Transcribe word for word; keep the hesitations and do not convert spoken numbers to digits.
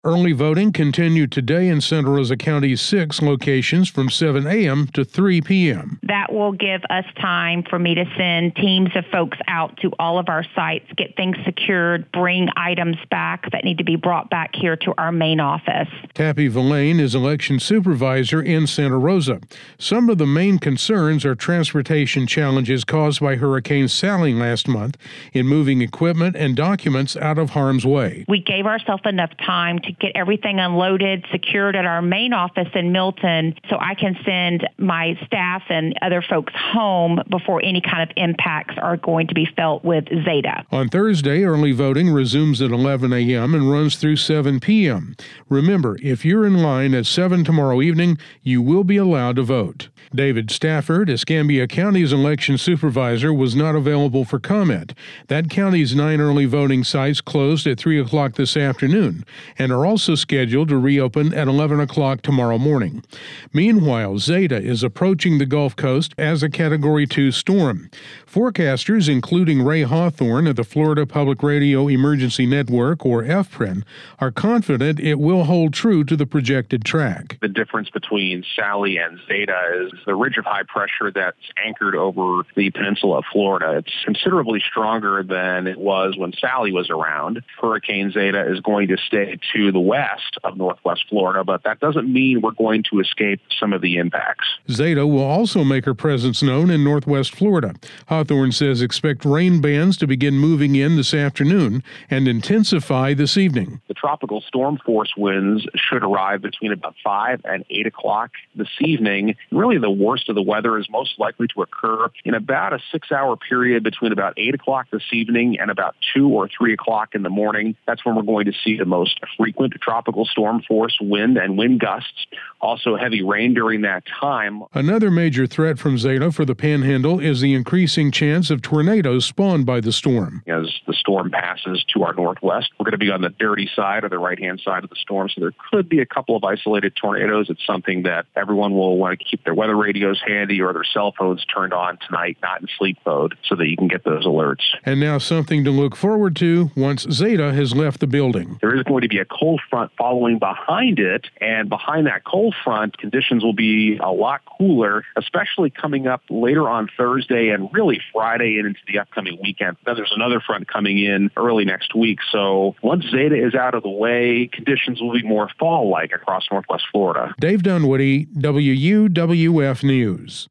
Early voting continued today in Santa Rosa County's six locations from seven a.m. to three p.m. That will give us time for me to send teams of folks out to all of our sites, get things secured, bring items back that need to be brought back here to our main office. Tappy Villain is election supervisor in Santa Rosa. Some of the main concerns are transportation challenges caused by Hurricane Sally last month in moving equipment and documents out of harm's way. We gave ourselves enough time to get everything unloaded, secured at our main office in Milton, so I can send my staff and other folks home before any kind of impacts are going to be felt with Zeta. On Thursday, early voting resumes at eleven a.m. and runs through seven p.m. Remember, if you're in line at seven tomorrow evening, you will be allowed to vote. David Stafford, Escambia County's election supervisor, was not available for comment. That county's nine early voting sites closed at three o'clock this afternoon and are also scheduled to reopen at eleven o'clock tomorrow morning. Meanwhile, Zeta is approaching the Gulf Coast as a Category two storm. Forecasters, including Ray Hawthorne of the Florida Public Radio Emergency Network, or F P R E N, are confident it will hold true to the projected track. The difference between Sally and Zeta is the ridge of high pressure that's anchored over the peninsula of Florida. It's considerably stronger than it was when Sally was around. Hurricane Zeta is going to stay to the west of northwest Florida, but that doesn't mean we're going to escape some of the impacts. Zeta will also make her presence known in northwest Florida. Hawthorne says expect rain bands to begin moving in this afternoon and intensify this evening. The tropical storm force winds should arrive between about five and eight o'clock this evening. Really, the worst of the weather is most likely to occur in about a six-hour period between about eight o'clock this evening and about two or three o'clock in the morning. That's when we're going to see the most frequent tropical storm force wind and wind gusts. Also heavy rain during that time. Another major threat from Zeta for the Panhandle is the increasing chance of tornadoes spawned by the storm. As the storm passes to our northwest, we're going to be on the dirty side or the right-hand side of the storm, so there could be a couple of isolated tornadoes. It's something that everyone will want to keep their weather radios handy or their cell phones turned on tonight, not in sleep mode, so that you can get those alerts. And now something to look forward to once Zeta has left the building. There is going to be a cold front following behind it, and behind that cold front, conditions will be a lot cooler, especially coming up later on Thursday and really Friday and into the upcoming weekend. Then there's another front coming in early next week. So once Zeta is out of the way, conditions will be more fall-like across northwest Florida. Dave Dunwoody, W U W F News.